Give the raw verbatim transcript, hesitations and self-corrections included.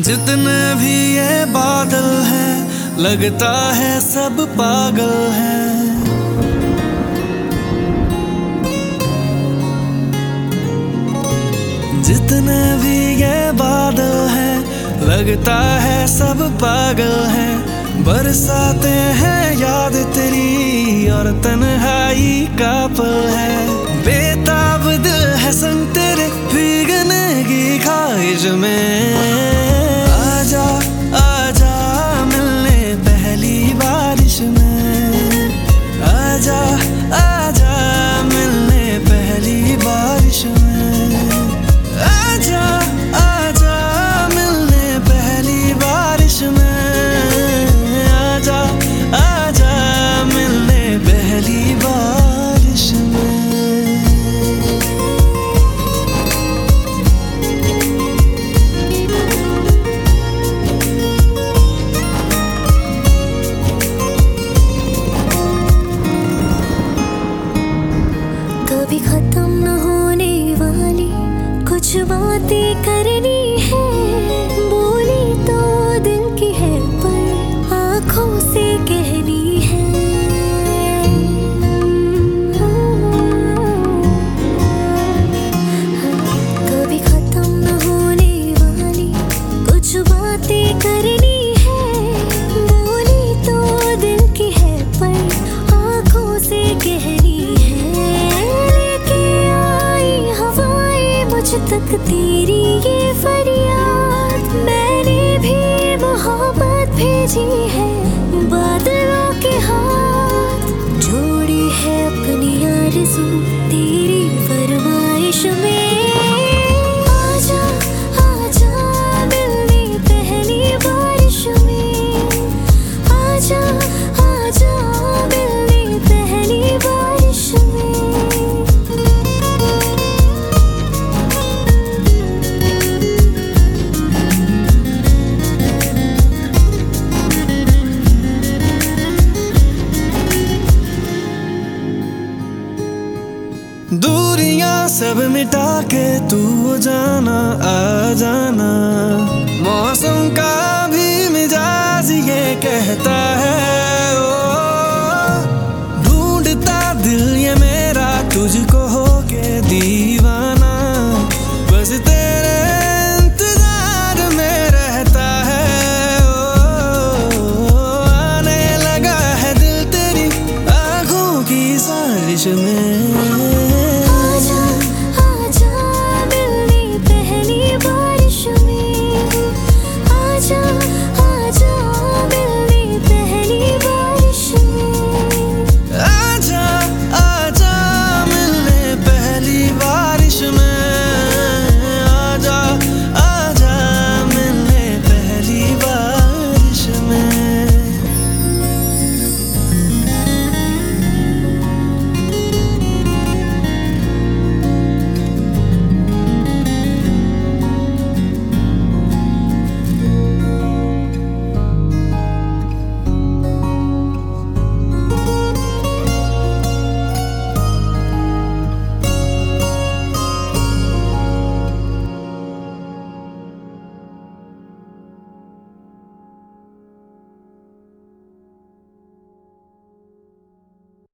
जितने भी ये बादल हैं लगता है सब पागल हैं। जितने भी ये बादल हैं लगता है सब पागल हैं। बरसाते हैं याद तेरी और तन्हाई का पल है। बेताब दिल है संग तेरे भीगने की ख्वाहिश में। आजा आजा मिलने पहली बारिश में। आजा आजा मिलने पहली बारिश में। आजा आजा मिलने पहली बारिश में। आजा आजा मिलने पहली बारिश में। कभी खत्म न होने वाली कुछ बातें करनी है। बोली तो दिल की है पर आँखों से कहनी है। कभी खत्म न होने वाली कुछ बातें करनी है। बोली तो दिल की है पर आँखों से कहनी तक तेरी ये फरियाद। मैंने भी मोहब्बत भेजी है बादलों के हाथ। जोड़ी है अपनी आरज़ू तेरी फरमाइश में। आजा आजा मिलने पहली बारिश में। आजा आजा मिलने पहली बारिश में। दूरियां सब मिटा के तू जाना आ जाना। मौसम का भी मिजाज ये कहता है ओ